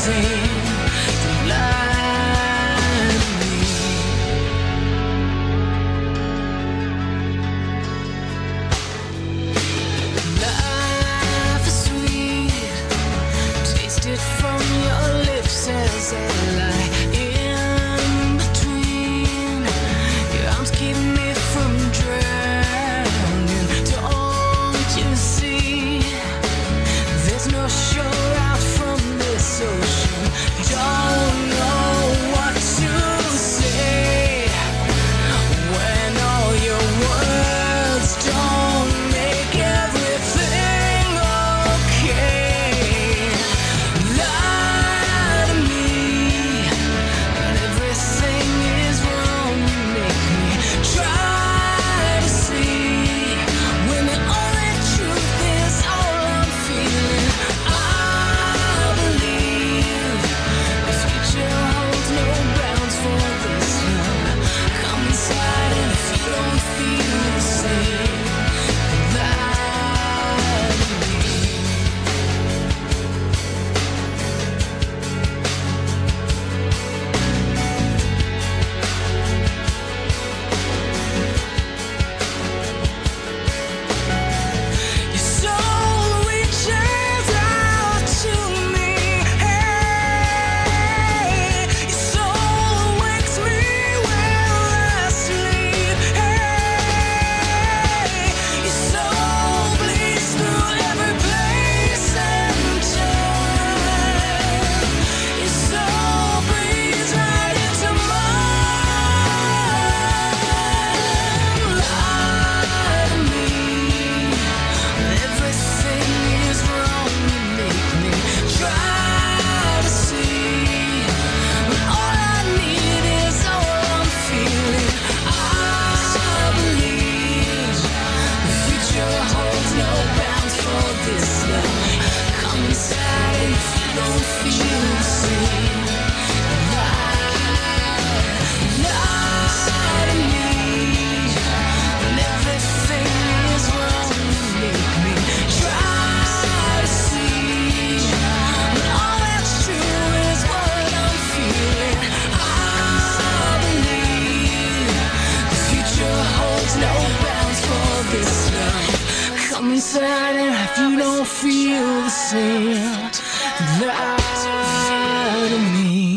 same. Don't lie to me. Life is sweet, taste it from your lips as I lie in between. Your arms keep me from drowning. Don't you see? There's no shore out from this ocean. Don't know what to say when all your words don't make everything okay. Lie to me, but everything is wrong. You make me try to see when the only truth is all I'm feeling. I believe the future holds no bounds for this love. Come inside, and if you don't feel the same, lie to me. Your soul reaches out to me. Hey, your soul wakes me while I sleep. Hey, your soul bleeds through every place and time. Your soul breathes right into mine. Lie to me. Everything is wrong. You make me try to see. But all I need is all I'm feeling. I believe the future holds no bounds for this love. Come inside, and if you don't feel the same, lie to me. When everything is wrong, you make me try to see. When all that's true is what I'm feeling. I believe the future holds no bounds for this love. Come inside, and if you don't feel the same, lie to me.